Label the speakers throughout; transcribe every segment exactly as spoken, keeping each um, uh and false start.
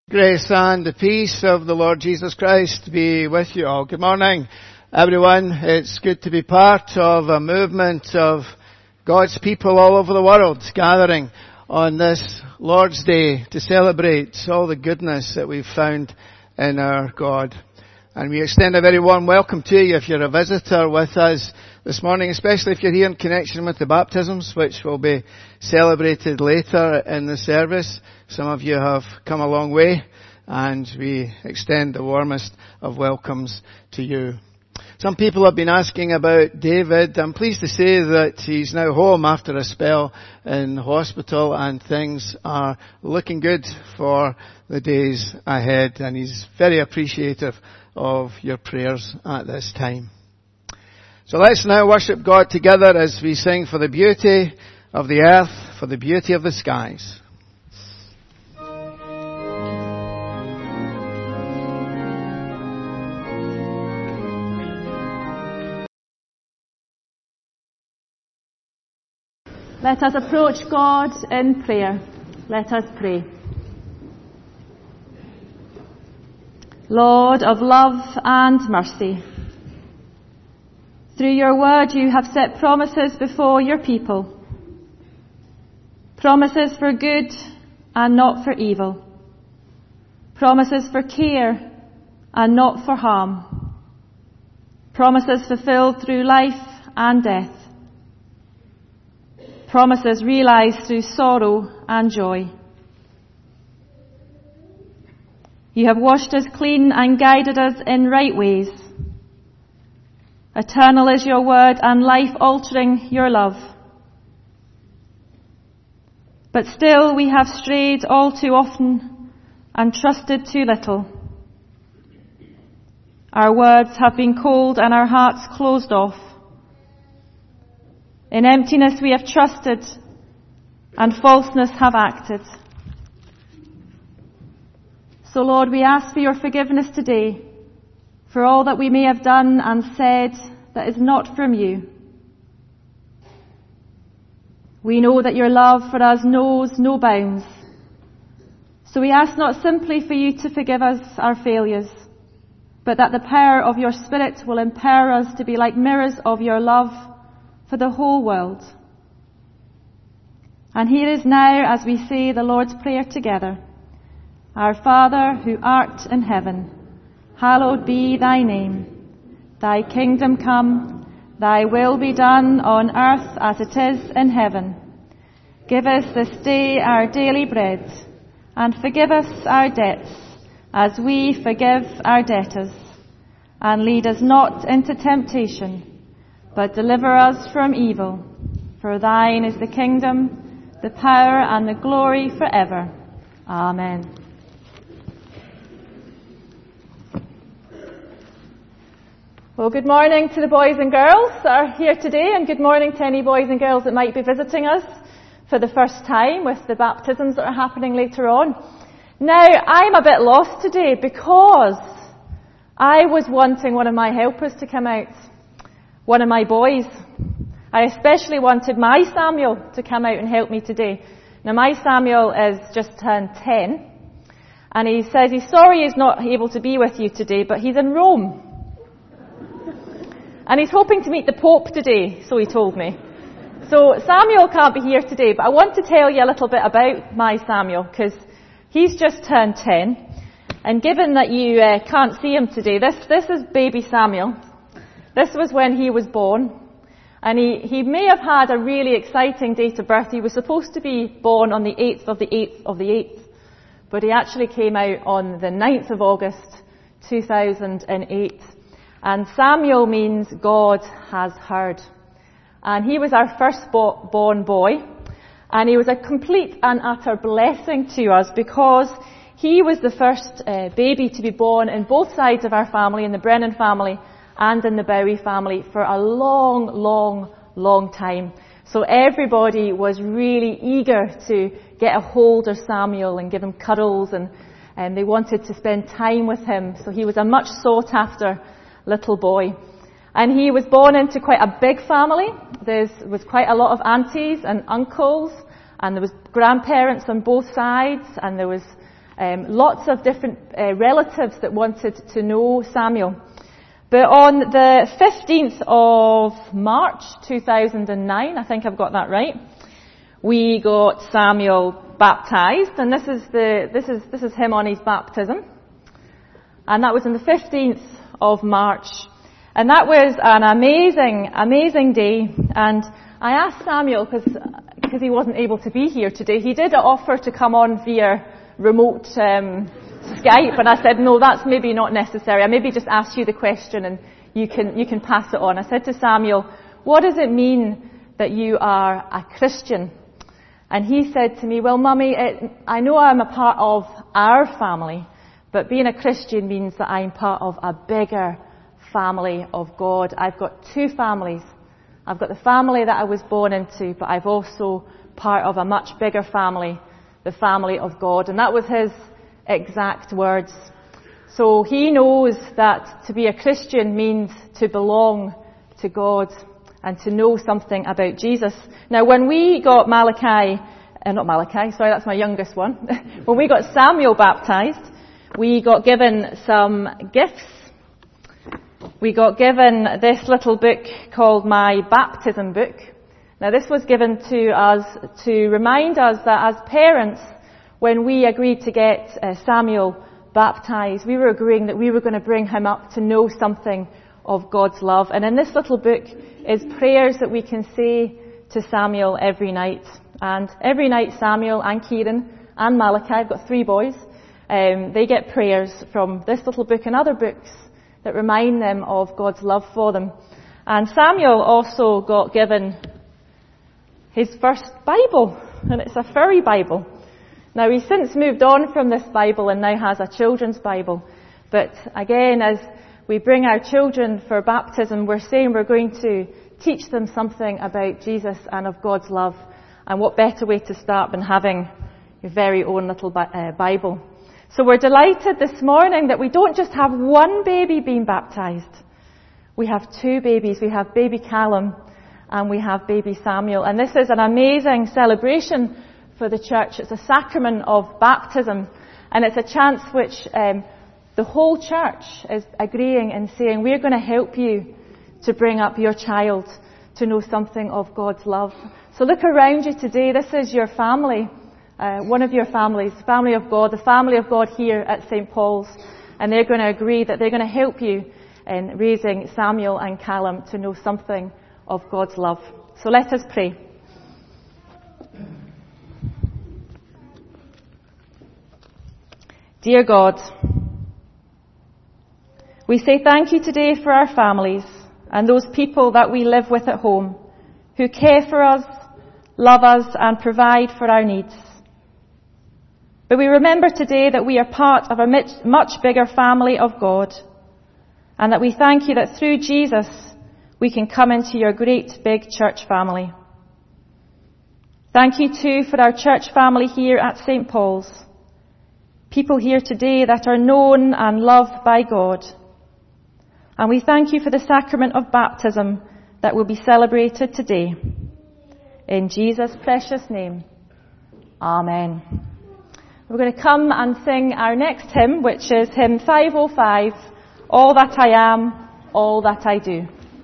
Speaker 1: Grace and the peace of the Lord Jesus Christ be with you all. Good morning, everyone. It's good to be part of a movement of God's people all over the world gathering on this Lord's Day to celebrate all the goodness that we've found in our God. And we extend a very warm welcome to you if you're a visitor with us this morning, especially if you're here in connection with the baptisms, which will be celebrated later in the service. Some of you have come a long way, and we extend the warmest of welcomes to you. Some people have been asking about David. I'm pleased to say that he's now home after a spell in hospital, and things are looking good for the days ahead, and he's very appreciative of your prayers at this time. So let's now worship God together as we sing for the beauty of the earth, for the beauty of the skies.
Speaker 2: Let us approach God in prayer. Let us pray. Lord of love and mercy, through your word you have set promises before your people. Promises for good and not for evil. Promises for care and not for harm. Promises fulfilled through life and death. Promises realized through sorrow and joy. You have washed us clean and guided us in right ways. Eternal is your word and life-altering your love. But still we have strayed all too often and trusted too little. Our words have been cold and our hearts closed off. In emptiness we have trusted, and falseness have acted. So Lord, we ask for your forgiveness today for all that we may have done and said that is not from you. We know that your love for us knows no bounds. So we ask not simply for you to forgive us our failures, but that the power of your Spirit will empower us to be like mirrors of your love for the whole world. And here is now, as we say the Lord's Prayer together. Our Father, who art in heaven, hallowed be thy name. Thy kingdom come, thy will be done on earth as it is in heaven. Give us this day our daily bread, and forgive us our debts, as we forgive our debtors. And lead us not into temptation, but deliver us from evil. For thine is the kingdom, the power, and the glory forever. Amen. Well, good morning to the boys and girls that are here today, and good morning to any boys and girls that might be visiting us for the first time with the baptisms that are happening later on. Now, I'm a bit lost today because I was wanting one of my helpers to come out, one of my boys. I especially wanted my Samuel to come out and help me today. Now, my Samuel is just turned ten, and he says he's sorry he's not able to be with you today, but he's in Rome. And he's hoping to meet the Pope today, so he told me. So Samuel can't be here today, but I want to tell you a little bit about my Samuel, because he's just turned ten. And given that you uh, can't see him today, this, this is baby Samuel. This was when he was born. And he, he may have had a really exciting date of birth. He was supposed to be born on the eighth of the eighth of the eighth. But he actually came out on the ninth of August, two thousand eight. And Samuel means God has heard. And he was our firstborn boy. And he was a complete and utter blessing to us because he was the first uh, baby to be born in both sides of our family, in the Brennan family and in the Bowie family, for a long, long, long time. So everybody was really eager to get a hold of Samuel and give him cuddles, and, and they wanted to spend time with him. So he was a much sought after little boy. And he was born into quite a big family. There was quite a lot of aunties and uncles, and there was grandparents on both sides, and there was Um, lots of different uh, relatives that wanted to know Samuel. But on the fifteenth of March two thousand nine, I think I've got that right, we got Samuel baptized, and this is the this is this is him on his baptism. And that was on the fifteenth of March. And that was an amazing, amazing day. And I asked Samuel, because he wasn't able to be here today, he did offer to come on via remote um, Skype, and I said, no, that's maybe not necessary. I maybe just ask you the question and you can you can pass it on. I said to Samuel, what does it mean that you are a Christian? And he said to me, well, Mummy, it, I know I'm a part of our family, but being a Christian means that I'm part of a bigger family of God. I've got two families. I've got the family that I was born into, but I've also part of a much bigger family, the family of God. And that was his exact words. So he knows that to be a Christian means to belong to God and to know something about Jesus. Now, when we got Malachi, uh, not Malachi, sorry, that's my youngest one. When we got Samuel baptized, we got given some gifts. We got given this little book called My Baptism Book. Now, this was given to us to remind us that as parents, when we agreed to get uh, Samuel baptized, we were agreeing that we were going to bring him up to know something of God's love. And in this little book is prayers that we can say to Samuel every night. And every night Samuel and Kieran and Malachi, I've got three boys, um, they get prayers from this little book and other books that remind them of God's love for them. And Samuel also got given his first Bible, and it's a furry Bible. Now, he's since moved on from this Bible and now has a children's Bible. But again, as we bring our children for baptism, we're saying we're going to teach them something about Jesus and of God's love. And what better way to start than having your very own little Bible. So we're delighted this morning that we don't just have one baby being baptized. We have two babies. We have baby Callum and we have baby Samuel. And this is an amazing celebration for the church. It's a sacrament of baptism, and it's a chance which um, the whole church is agreeing and saying, we're going to help you to bring up your child to know something of God's love. So look around you today. This is your family, uh, one of your families, the family of God, the family of God here at Saint Paul's, and they're going to agree that they're going to help you in raising Samuel and Callum to know something of God's love. So let us pray. Dear God, we say thank you today for our families and those people that we live with at home who care for us, love us and provide for our needs. But we remember today that we are part of a much bigger family of God, and that we thank you that through Jesus we can come into your great big church family. Thank you too for our church family here at Saint Paul's. People here today that are known and loved by God. And we thank you for the sacrament of baptism that will be celebrated today. In Jesus' precious name, Amen. We're going to come and sing our next hymn, which is hymn five oh five, All That I Am, All That I Do.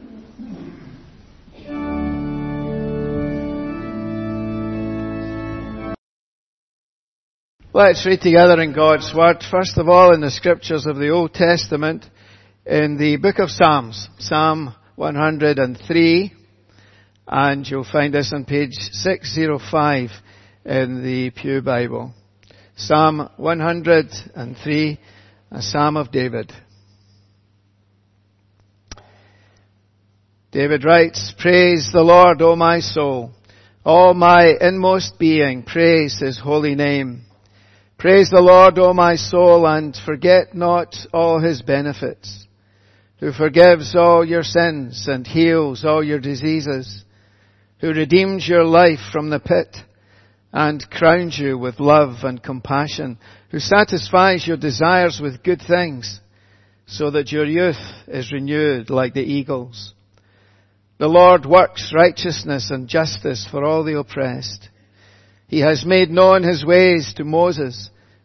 Speaker 1: Let's read together in God's Word, first of all in the Scriptures of the Old Testament, in the book of Psalms, Psalm one hundred three, and you'll find this on page six oh five in the Pew Bible. Psalm one hundred three, a Psalm of David. David writes, Praise the Lord, O my soul. All my inmost being, praise His holy name. Praise the Lord, O my soul, and forget not all His benefits, who forgives all your sins and heals all your diseases, who redeems your life from the pit and crowns you with love and compassion, who satisfies your desires with good things, so that your youth is renewed like the eagles. The Lord works righteousness and justice for all the oppressed. He has made known His ways to Moses,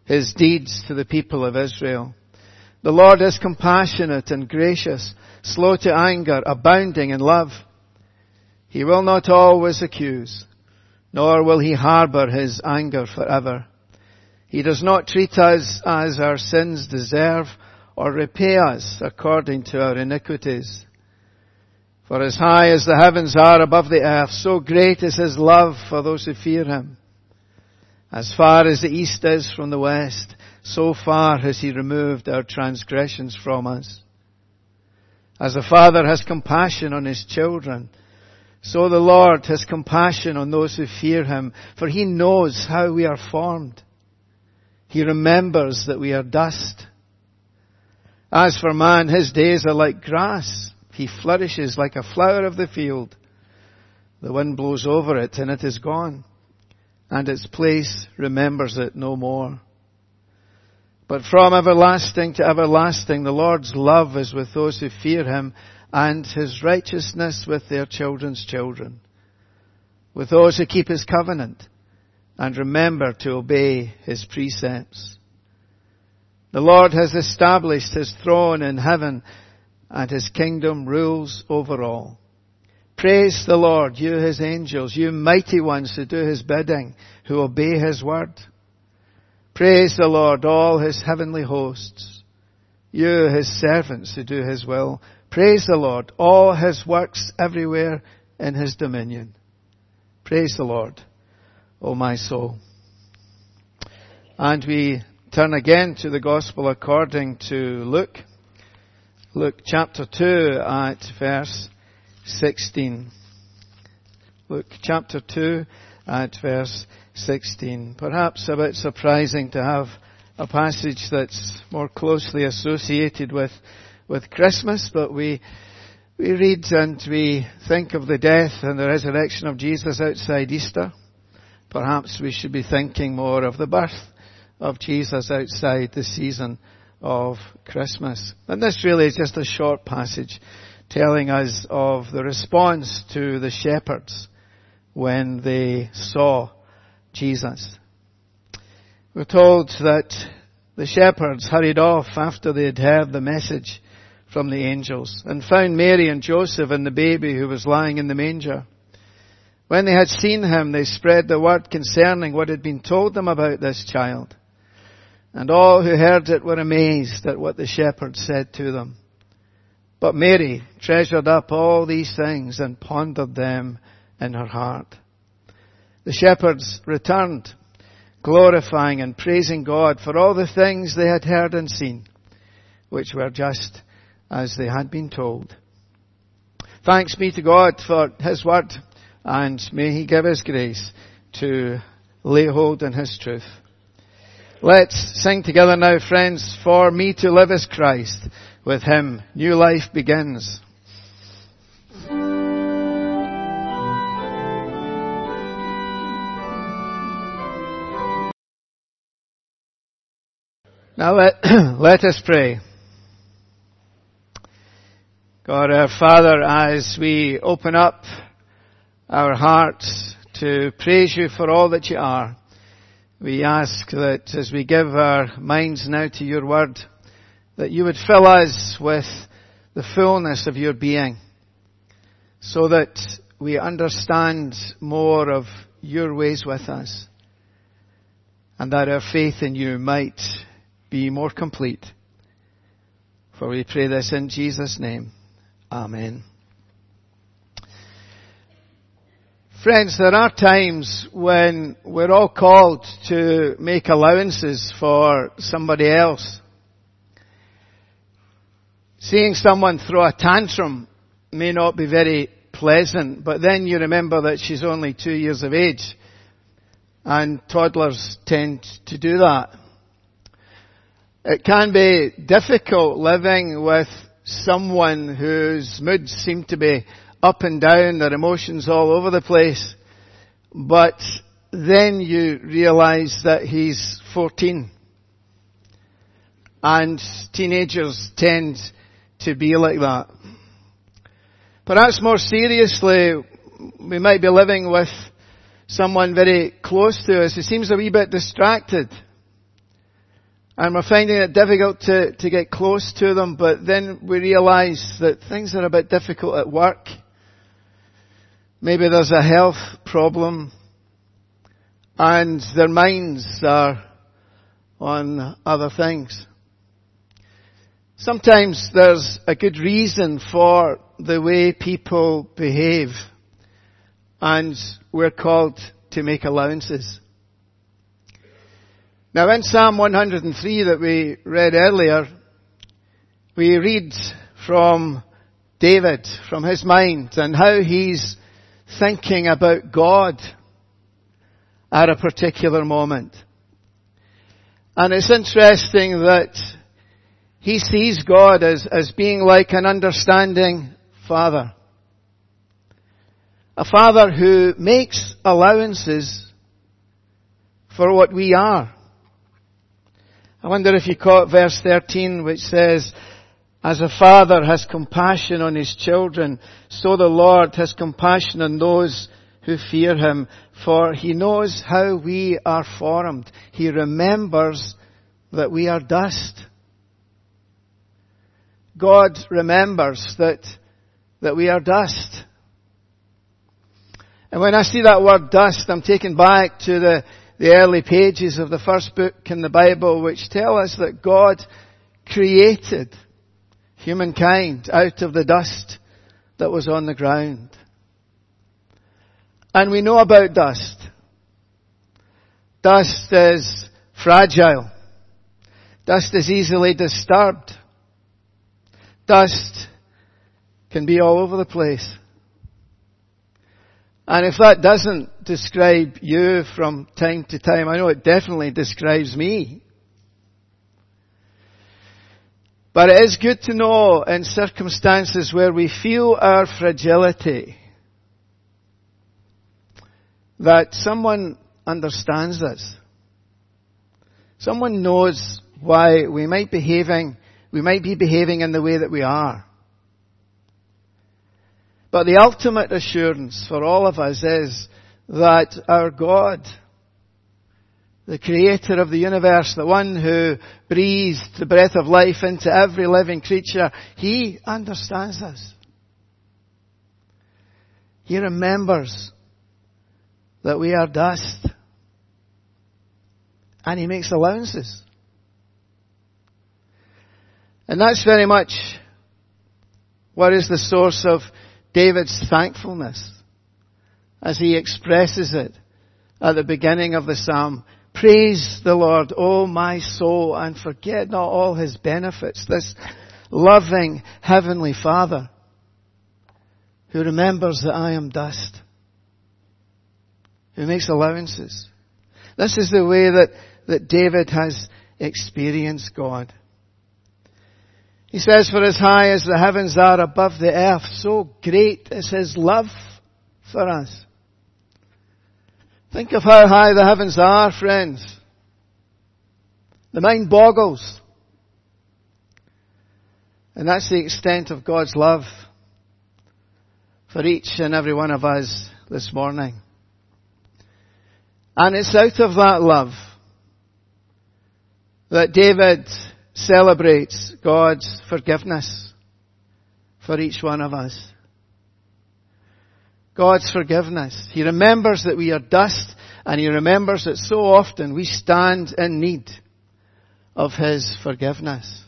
Speaker 1: his deeds to the people of Israel. The Lord is compassionate and gracious, slow to anger, abounding in love. He will not always accuse, nor will he harbor his anger forever. He does not treat us as our sins deserve, or repay us according to our iniquities. For as high as the heavens are above the earth, so great is his love for those who fear him. As far as the east is from the west, so far has he removed our transgressions from us. As a father has compassion on his children, so the Lord has compassion on those who fear him, for he knows how we are formed. He remembers that we are dust. As for man, his days are like grass. He flourishes like a flower of the field. The wind blows over it and it is gone, and its place remembers it no more. But from everlasting to everlasting, the Lord's love is with those who fear him, and his righteousness with their children's children, with those who keep his covenant and remember to obey his precepts. The Lord has established his throne in heaven, and his kingdom rules over all. Praise the Lord, you his angels, you mighty ones who do his bidding, who obey his word. Praise the Lord, all his heavenly hosts, you his servants who do his will. Praise the Lord, all his works everywhere in his dominion. Praise the Lord, O my soul. And we turn again to the Gospel according to Luke. Luke chapter two at verse sixteen. Luke chapter two at verse sixteen. Perhaps a bit surprising to have a passage that's more closely associated with with Christmas, but we we read and we think of the death and the resurrection of Jesus outside Easter. Perhaps we should be thinking more of the birth of Jesus outside the season of Christmas. And this really is just a short passage telling us of the response to the shepherds when they saw Jesus. We're told that the shepherds hurried off after they had heard the message from the angels and found Mary and Joseph and the baby who was lying in the manger. When they had seen him, they spread the word concerning what had been told them about this child. And all who heard it were amazed at what the shepherds said to them. But Mary treasured up all these things and pondered them in her heart. The shepherds returned, glorifying and praising God for all the things they had heard and seen, which were just as they had been told. Thanks be to God for his word, and may he give us grace to lay hold on his truth. Let's sing together now, friends. For me to live is Christ. With him, new life begins. Now let, let us pray. God our Father, as we open up our hearts to praise you for all that you are, we ask that as we give our minds now to your word, that you would fill us with the fullness of your being, so that we understand more of your ways with us, and that our faith in you might be more complete. For we pray this in Jesus' name. Amen. Friends, there are times when we're all called to make allowances for somebody else. Seeing someone throw a tantrum may not be very pleasant, but then you remember that she's only two years of age, and toddlers tend to do that. It can be difficult living with someone whose moods seem to be up and down, their emotions all over the place. But then you realize that he's fourteen. And teenagers tend to be like that. Perhaps more seriously, we might be living with someone very close to us who seems a wee bit distracted. And we're finding it difficult to, to get close to them, but then we realise that things are a bit difficult at work. Maybe there's a health problem, and their minds are on other things. Sometimes there's a good reason for the way people behave, and we're called to make allowances. Now in Psalm one hundred three that we read earlier, we read from David, from his mind, and how he's thinking about God at a particular moment. And it's interesting that he sees God as, as being like an understanding father. A father who makes allowances for what we are. I wonder if you caught verse thirteen, which says, as a father has compassion on his children, so the Lord has compassion on those who fear him, for he knows how we are formed. He remembers that we are dust. God remembers that, that we are dust. And when I see that word dust, I'm taken back to the, the early pages of the first book in the Bible, which tell us that God created humankind out of the dust that was on the ground. And we know about dust. Dust is fragile. Dust is easily disturbed. Dust can be all over the place. And if that doesn't describe you from time to time, I know it definitely describes me. But it is good to know in circumstances where we feel our fragility that someone understands us. Someone knows why we might behaving, we might be behaving in the way that we are. But the ultimate assurance for all of us is that our God, the creator of the universe, the one who breathed the breath of life into every living creature, he understands us. He remembers that we are dust. And he makes allowances. And that's very much what is the source of David's thankfulness as he expresses it at the beginning of the psalm. Praise the Lord, O my soul, and forget not all his benefits. This loving heavenly Father who remembers that I am dust, who makes allowances. This is the way that, that David has experienced God. He says, for as high as the heavens are above the earth, so great is his love for us. Think of how high the heavens are, friends. The mind boggles. And that's the extent of God's love for each and every one of us this morning. And it's out of that love that David celebrates God's forgiveness for each one of us. God's forgiveness. He remembers that we are dust, and he remembers that so often we stand in need of his forgiveness.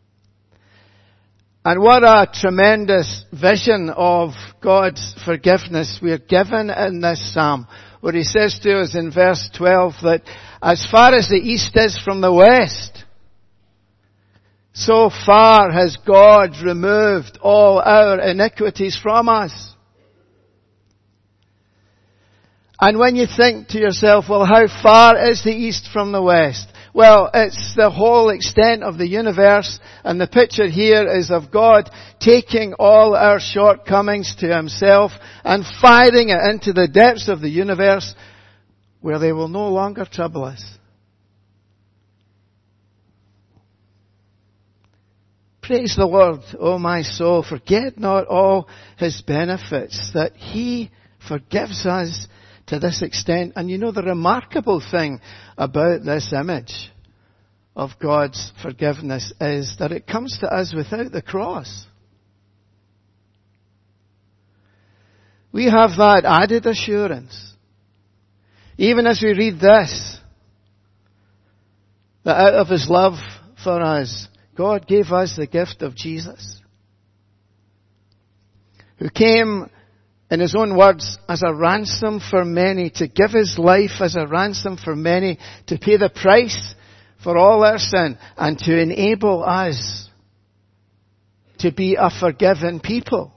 Speaker 1: And what a tremendous vision of God's forgiveness we are given in this psalm, where he says to us in verse twelve that as far as the east is from the west, so far has God removed all our iniquities from us. And when you think to yourself, well, how far is the east from the west? Well, it's the whole extent of the universe, and the picture here is of God taking all our shortcomings to himself and firing it into the depths of the universe where they will no longer trouble us. Praise the Lord, O my soul. Forget not all his benefits, that he forgives us to this extent. And you know the remarkable thing about this image of God's forgiveness is that it comes to us without the cross. We have that added assurance. Even as we read this, that out of His love for us, God gave us the gift of Jesus, who came, in His own words, as a ransom for many, to give His life as a ransom for many, to pay the price for all our sin, and to enable us to be a forgiven people.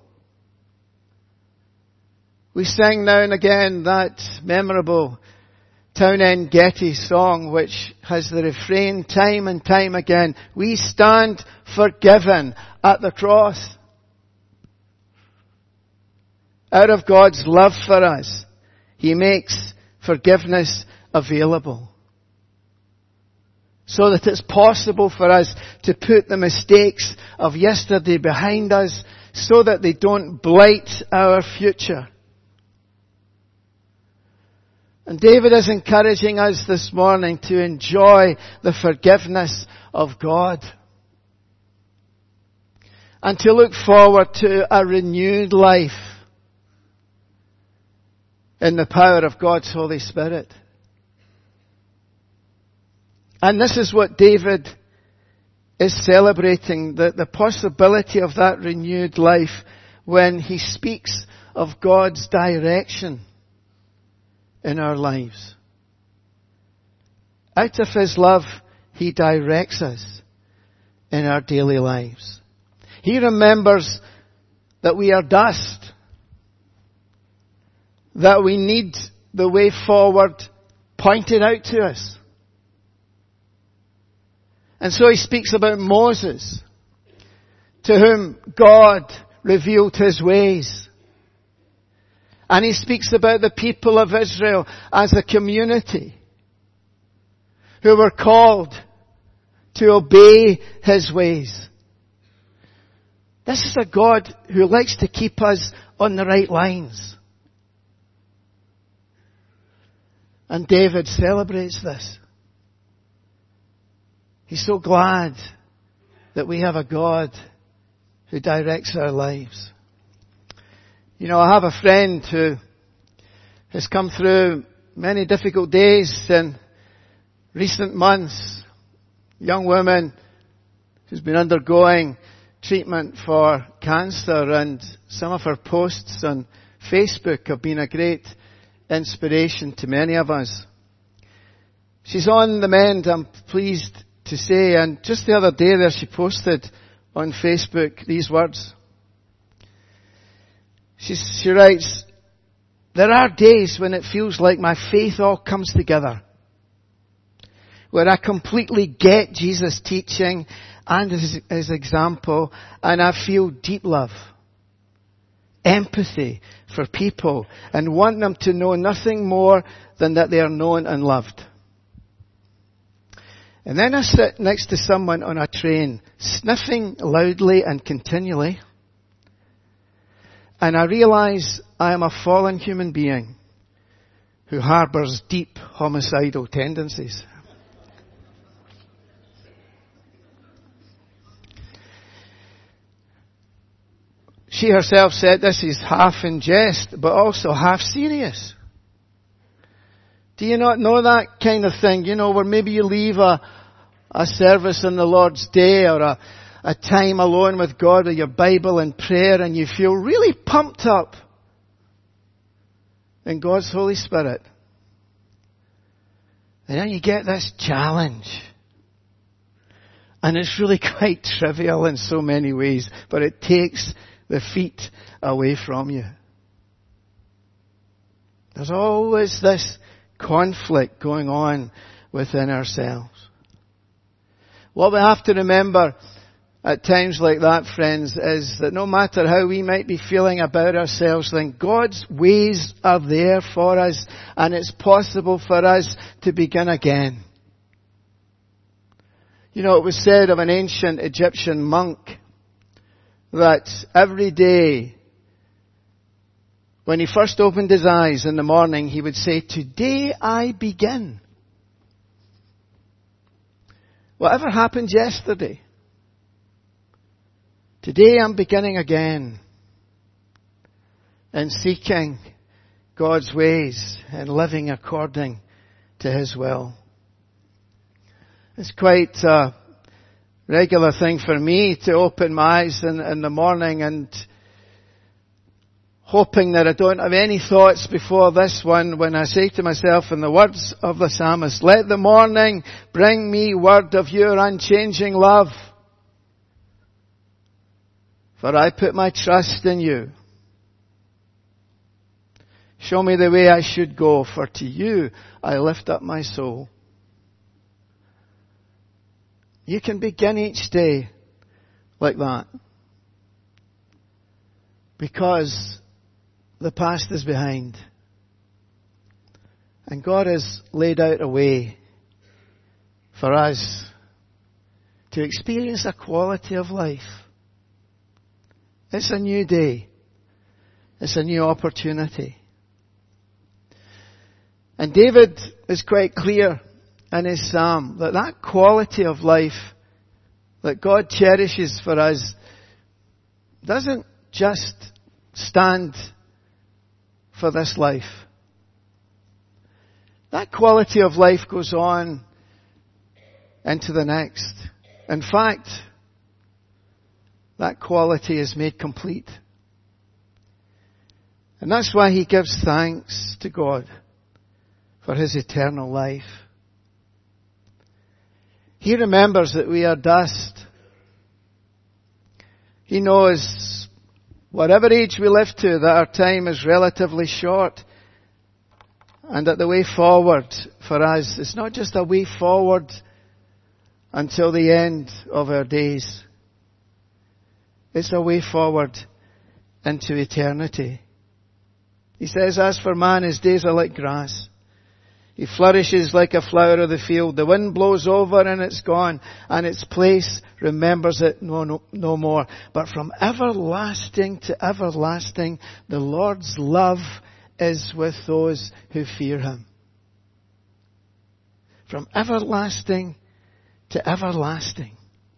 Speaker 1: We sing now and again that memorable Townend Getty song, which has the refrain time and time again, we stand forgiven at the cross. Out of God's love for us, He makes forgiveness available, so that it's possible for us to put the mistakes of yesterday behind us, so that they don't blight our future. And David is encouraging us this morning to enjoy the forgiveness of God, and to look forward to a renewed life in the power of God's Holy Spirit. And this is what David is celebrating, the, the possibility of that renewed life, when he speaks of God's direction in our lives. Out of His love, He directs us in our daily lives. He remembers that we are dust, that we need the way forward pointed out to us. And so He speaks about Moses, to whom God revealed His ways. And He speaks about the people of Israel as a community who were called to obey His ways. This is a God who likes to keep us on the right lines. And David celebrates this. He's so glad that we have a God who directs our lives. You know, I have a friend who has come through many difficult days in recent months. Young woman who's been undergoing treatment for cancer, and some of her posts on Facebook have been a great inspiration to many of us. She's on the mend, I'm pleased to say, and just the other day there she posted on Facebook these words. She, she writes, there are days when it feels like my faith all comes together, where I completely get Jesus' teaching and his, his example, and I feel deep love, empathy for people, and want them to know nothing more than that they are known and loved. And then I sit next to someone on a train, sniffing loudly and continually, and I realize I am a fallen human being who harbours deep homicidal tendencies. She herself said this is half in jest, but also half serious. Do you not know that kind of thing? You know, where maybe you leave a, a service on the Lord's Day, or a, a time alone with God, or your Bible and prayer, and you feel really pumped up in God's Holy Spirit. And then you get this challenge. And it's really quite trivial in so many ways, but it takes the feet away from you. There's always this conflict going on within ourselves. What we have to remember at times like that, friends, is that no matter how we might be feeling about ourselves, then God's ways are there for us, and it's possible for us to begin again. You know, it was said of an ancient Egyptian monk that every day, when he first opened his eyes in the morning, he would say, "Today I begin." Whatever happened yesterday, today I'm beginning again in seeking God's ways and living according to His will. It's quite a regular thing for me to open my eyes in, in the morning and hoping that I don't have any thoughts before this one when I say to myself in the words of the psalmist, let the morning bring me word of your unchanging love. For I put my trust in you. Show me the way I should go, for to you I lift up my soul. You can begin each day like that. Because the past is behind. And God has laid out a way for us to experience a quality of life. It's a new day. It's a new opportunity. And David is quite clear in his psalm that that quality of life that God cherishes for us doesn't just stand for this life. That quality of life goes on into the next. In fact, that quality is made complete. And that's why he gives thanks to God for his eternal life. He remembers that we are dust. He knows whatever age we live to, that our time is relatively short, and that the way forward for us is not just a way forward until the end of our days. It's a way forward into eternity. He says, as for man, his days are like grass. He flourishes like a flower of the field. The wind blows over and it's gone, and its place remembers it no, no, no more. But from everlasting to everlasting, the Lord's love is with those who fear Him. From everlasting to everlasting.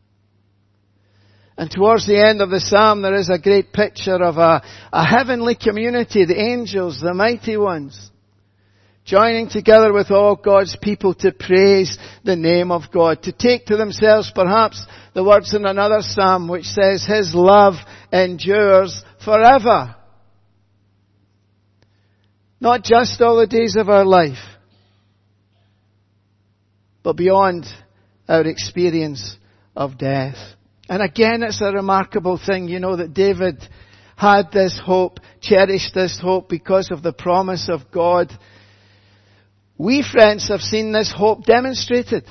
Speaker 1: And towards the end of the psalm, there is a great picture of a, a heavenly community, the angels, the mighty ones, joining together with all God's people to praise the name of God, to take to themselves perhaps the words in another psalm which says, His love endures forever. Not just all the days of our life, but beyond our experience of death. And again, it's a remarkable thing, you know, that David had this hope, cherished this hope because of the promise of God. We, friends, have seen this hope demonstrated.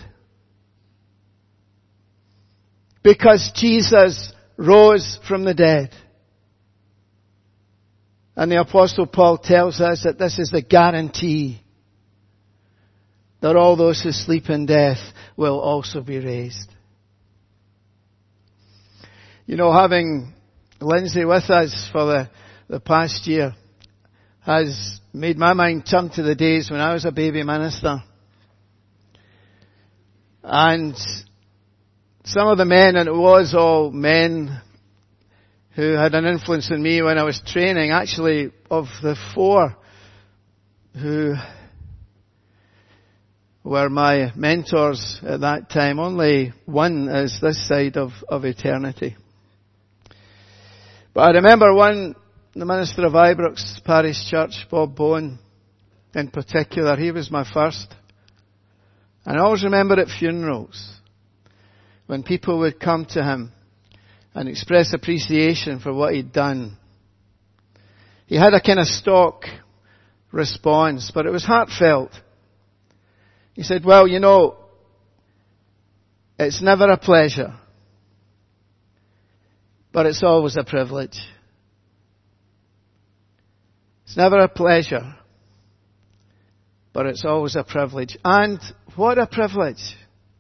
Speaker 1: Because Jesus rose from the dead. And the Apostle Paul tells us that this is the guarantee that all those who sleep in death will also be raised. You know, having Lindsay with us for the, the past year has made my mind turn to the days when I was a baby minister. And some of the men, and it was all men who had an influence on me when I was training, actually of the four who were my mentors at that time, only one is this side of, of eternity. But I remember one, the minister of Ibrox Parish Church, Bob Bowen, in particular, he was my first. And I always remember at funerals, when people would come to him and express appreciation for what he'd done. He had a kind of stock response, but it was heartfelt. He said, well, you know, it's never a pleasure, but it's always a privilege. It's never a pleasure, but it's always a privilege. And what a privilege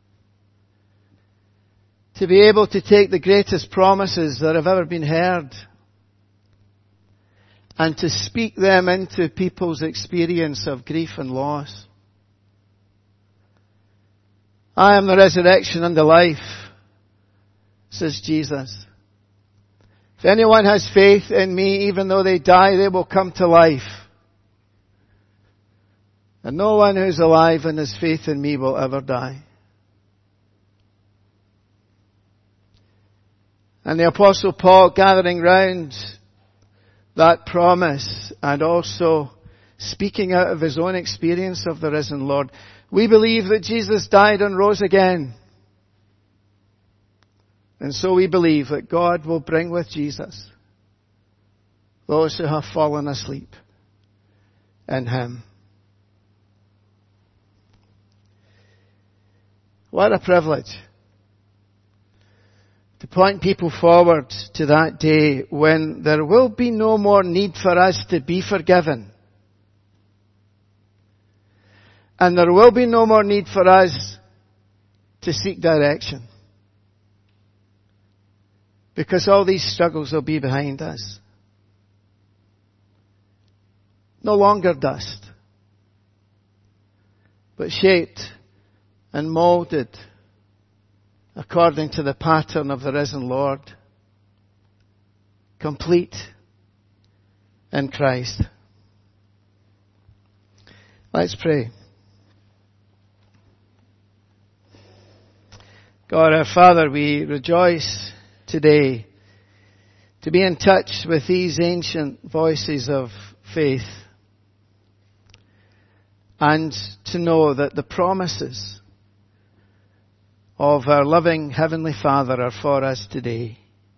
Speaker 1: to be able to take the greatest promises that have ever been heard and to speak them into people's experience of grief and loss. I am the resurrection and the life, says Jesus. If anyone has faith in me, even though they die, they will come to life. And no one who's alive and has faith in me will ever die. And the Apostle Paul, gathering round that promise and also speaking out of his own experience of the risen Lord, we believe that Jesus died and rose again. And so we believe that God will bring with Jesus those who have fallen asleep in Him. What a privilege to point people forward to that day when there will be no more need for us to be forgiven. And there will be no more need for us to seek direction. Because all these struggles will be behind us. No longer dust, but shaped and molded according to the pattern of the risen Lord. Complete in Christ. Let's pray. God our Father, we rejoice today to be in touch with these ancient voices of faith and to know that the promises of our loving Heavenly Father are for us today.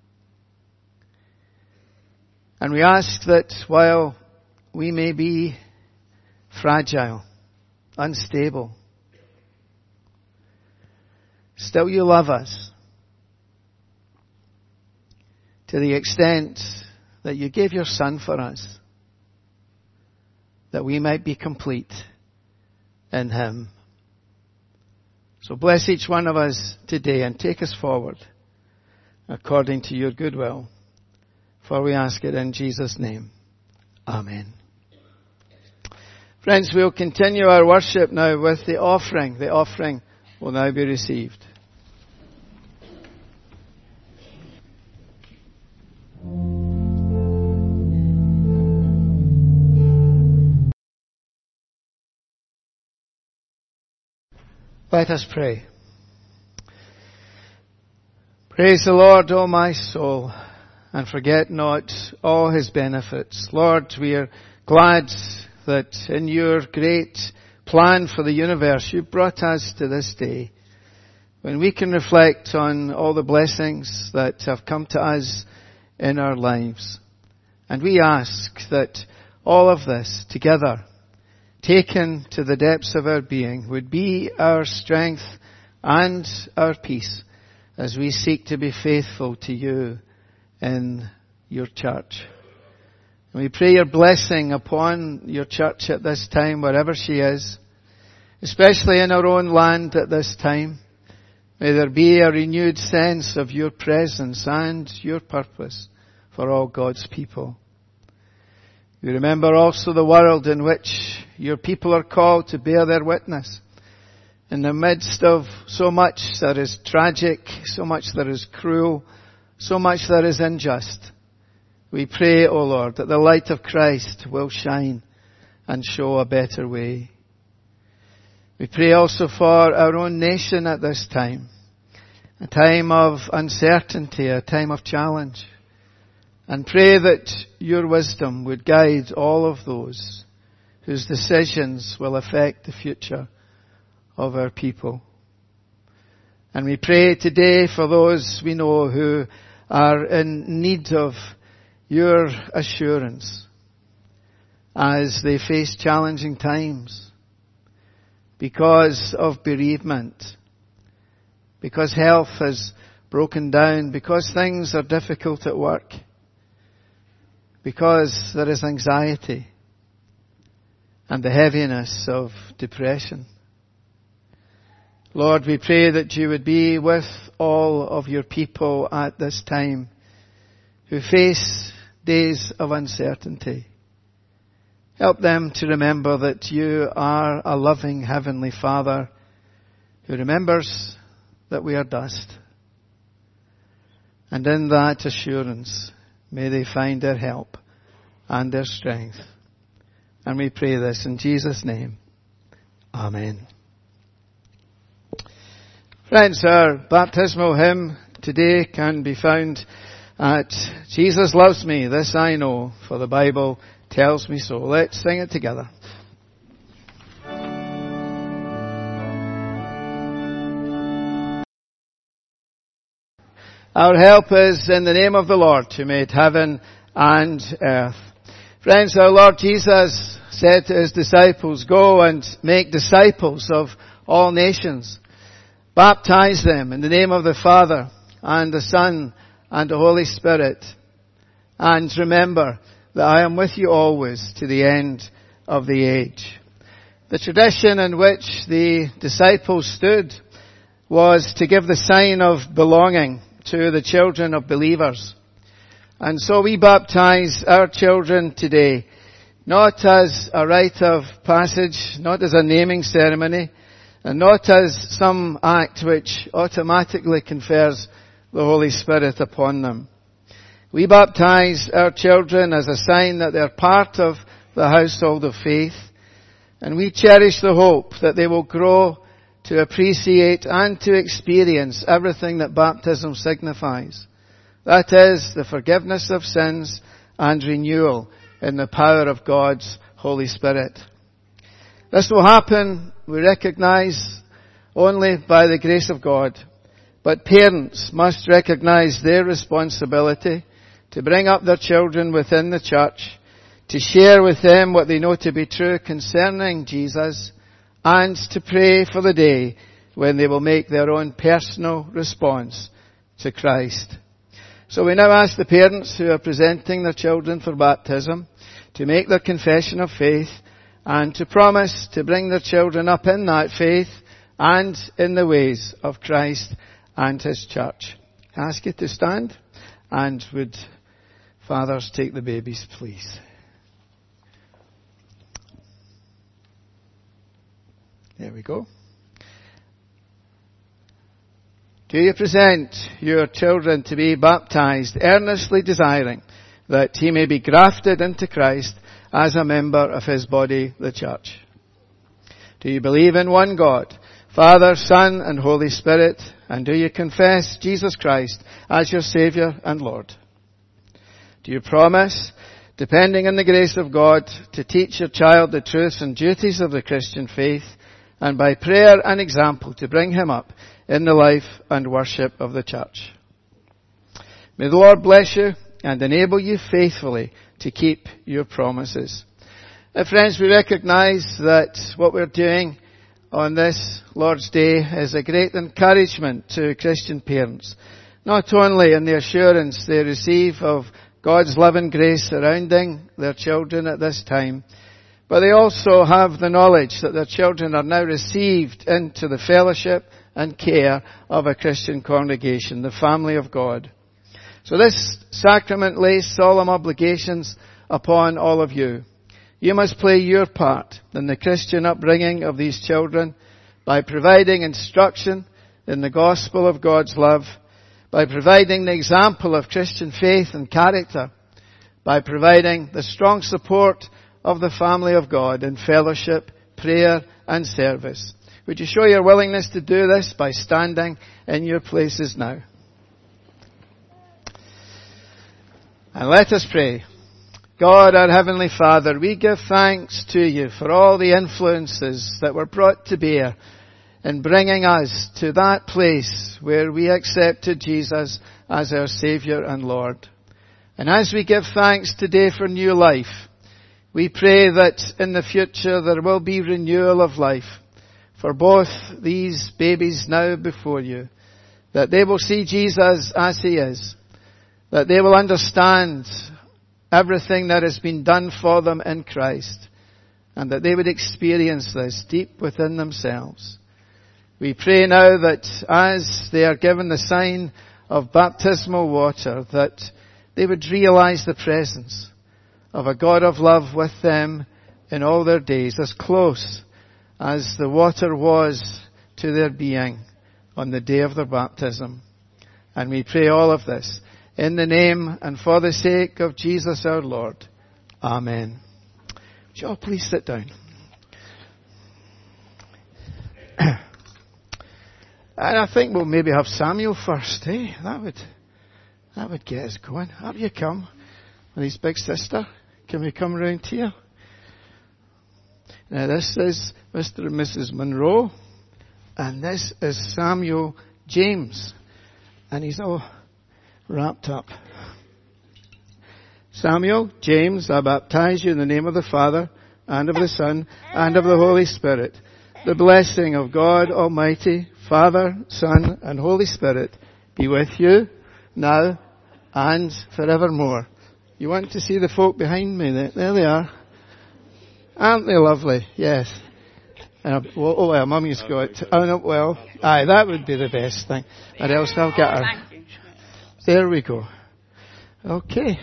Speaker 1: And we ask that while we may be fragile, unstable, still you love us to the extent that you gave your Son for us, that we might be complete in Him. So bless each one of us today and take us forward according to your good will. For we ask it in Jesus' name. Amen. Friends, we'll continue our worship now with the offering. The offering will now be received. Let us pray. Praise the Lord, O my soul, and forget not all His benefits. Lord, we are glad that in your great plan for the universe, you brought us to this day when we can reflect on all the blessings that have come to us in our lives. And we ask that all of this together, taken to the depths of our being, would be our strength and our peace as we seek to be faithful to you in your church. And we pray your blessing upon your church at this time, wherever she is, especially in our own land at this time. May there be a renewed sense of your presence and your purpose for all God's people. We remember also the world in which your people are called to bear their witness. In the midst of so much that is tragic, so much that is cruel, so much that is unjust, we pray, O Lord, that the light of Christ will shine and show a better way. We pray also for our own nation at this time, a time of uncertainty, a time of challenge. And pray that your wisdom would guide all of those whose decisions will affect the future of our people. And we pray today for those we know who are in need of your assurance as they face challenging times because of bereavement, because health has broken down, because things are difficult at work, because there is anxiety and the heaviness of depression. Lord, we pray that you would be with all of your people at this time who face days of uncertainty. Help them to remember that you are a loving Heavenly Father who remembers that we are dust. And in that assurance, may they find their help and their strength. And we pray this in Jesus' name. Amen. Friends, our baptismal hymn today can be found at Jesus Loves Me, This I Know, for the Bible tells me so. Let's sing it together. Our help is in the name of the Lord who made heaven and earth. Friends, our Lord Jesus said to his disciples, go and make disciples of all nations. Baptize them in the name of the Father and the Son and the Holy Spirit. And remember that I am with you always to the end of the age. The tradition in which the disciples stood was to give the sign of belonging to the children of believers. And so we baptize our children today, not as a rite of passage, not as a naming ceremony, and not as some act which automatically confers the Holy Spirit upon them. We baptize our children as a sign that they're part of the household of faith, and we cherish the hope that they will grow to appreciate and to experience everything that baptism signifies. That is, the forgiveness of sins and renewal in the power of God's Holy Spirit. This will happen, we recognize, only by the grace of God. But parents must recognize their responsibility to bring up their children within the church, to share with them what they know to be true concerning Jesus, and to pray for the day when they will make their own personal response to Christ. So we now ask the parents who are presenting their children for baptism to make their confession of faith and to promise to bring their children up in that faith and in the ways of Christ and His church. I ask you to stand, and would fathers take the babies, please. There we go. Do you present your children to be baptized, earnestly desiring that he may be grafted into Christ as a member of His body, the church? Do you believe in one God, Father, Son, and Holy Spirit? And do you confess Jesus Christ as your Saviour and Lord? Do you promise, depending on the grace of God, to teach your child the truths and duties of the Christian faith, and by prayer and example to bring him up in the life and worship of the church? May the Lord bless you and enable you faithfully to keep your promises. Now, friends, we recognize that what we're doing on this Lord's Day is a great encouragement to Christian parents, not only in the assurance they receive of God's love and grace surrounding their children at this time, but they also have the knowledge that their children are now received into the fellowship and care of a Christian congregation, the family of God. So this sacrament lays solemn obligations upon all of you. You must play your part in the Christian upbringing of these children by providing instruction in the gospel of God's love, by providing the example of Christian faith and character, by providing the strong support of the family of God in fellowship, prayer, and service. Would you show your willingness to do this by standing in your places now? And let us pray. God, our Heavenly Father, we give thanks to you for all the influences that were brought to bear in bringing us to that place where we accepted Jesus as our Saviour and Lord. And as we give thanks today for new life, we pray that in the future there will be renewal of life for both these babies now before you, that they will see Jesus as He is, that they will understand everything that has been done for them in Christ, and that they would experience this deep within themselves. We pray now that as they are given the sign of baptismal water, that they would realize the presence of a God of love with them in all their days, as close as the water was to their being on the day of their baptism. And we pray all of this in the name and for the sake of Jesus our Lord. Amen. Would you all please sit down? And I think we'll maybe have Samuel first, eh? That would, that would get us going. Have you come with his big sister? Can we come round here? Now this is Mister and Missus Monroe, and this is Samuel James, and he's all wrapped up. Samuel James, I baptize you in the name of the Father, and of the Son, and of the Holy Spirit. The blessing of God Almighty, Father, Son, and Holy Spirit be with you now and forevermore. You want to see the folk behind me? There they are. Aren't they lovely? Yes. Uh, well, oh well, Mummy's got... Oh no, well, aye, that would be the best thing. Or else I'll get her. There we go. Okay.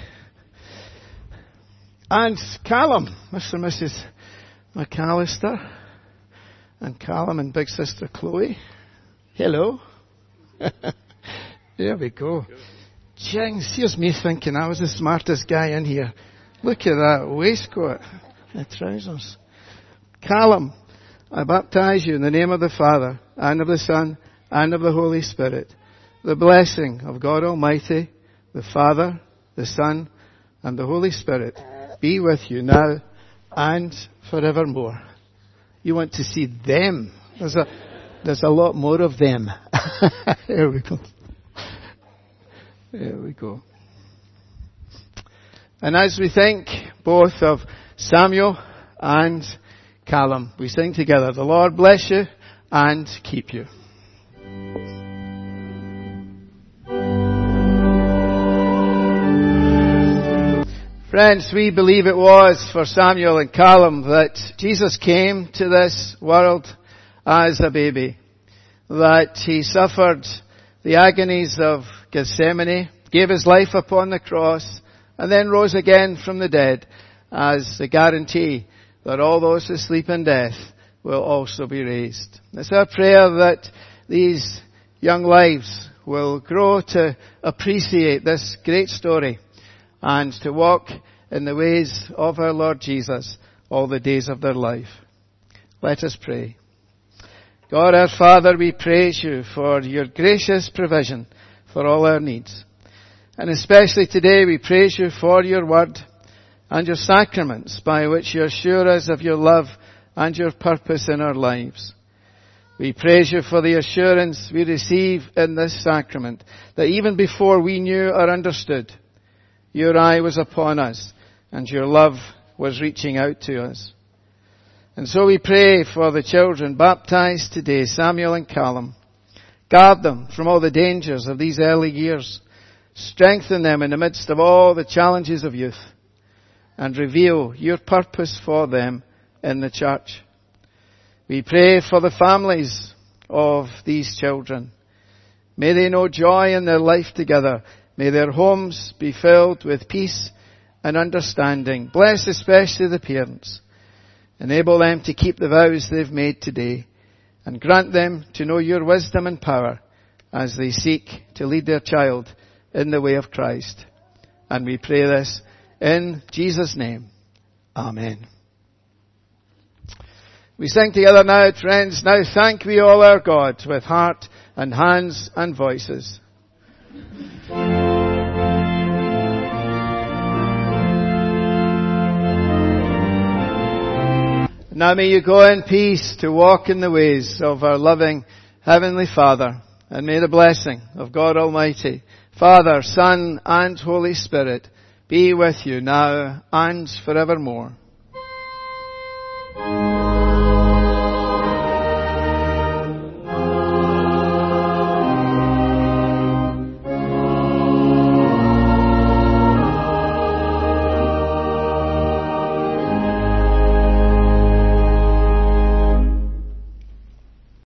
Speaker 1: And Callum, Mister and Missus McAllister. And Callum and big sister Chloe. Hello. There we go. Jings, here's me thinking I was the smartest guy in here. Look at that waistcoat. The trousers. Callum, I baptize you in the name of the Father, and of the Son, and of the Holy Spirit. The blessing of God Almighty, the Father, the Son, and the Holy Spirit be with you now and forevermore. You want to see them. There's a, there's a lot more of them. There we go. There we go. And as we think both of Samuel and Callum, we sing together, the Lord bless you and keep you. Friends, we believe it was for Samuel and Callum that Jesus came to this world as a baby, that he suffered the agonies of Gethsemane, gave his life upon the cross, and then rose again from the dead as the guarantee that all those who sleep in death will also be raised. It's our prayer that these young lives will grow to appreciate this great story and to walk in the ways of our Lord Jesus all the days of their life. Let us pray. God our Father, we praise you for your gracious provision for all our needs. And especially today we praise you for your word and your sacraments by which you assure us of your love and your purpose in our lives. We praise you for the assurance we receive in this sacrament that even before we knew or understood, your eye was upon us and your love was reaching out to us. And so we pray for the children baptized today, Samuel and Callum. Guard them from all the dangers of these early years. Strengthen them in the midst of all the challenges of youth. And reveal your purpose for them in the church. We pray for the families of these children. May they know joy in their life together. May their homes be filled with peace and understanding. Bless especially the parents. Enable them to keep the vows they've made today. And grant them to know your wisdom and power as they seek to lead their child in the way of Christ. And we pray this in Jesus' name. Amen. We sing together now, friends. Now thank we all our God with heart and hands and voices. Now may you go in peace to walk in the ways of our loving Heavenly Father. And may the blessing of God Almighty, Father, Son, and Holy Spirit be with you now and forevermore.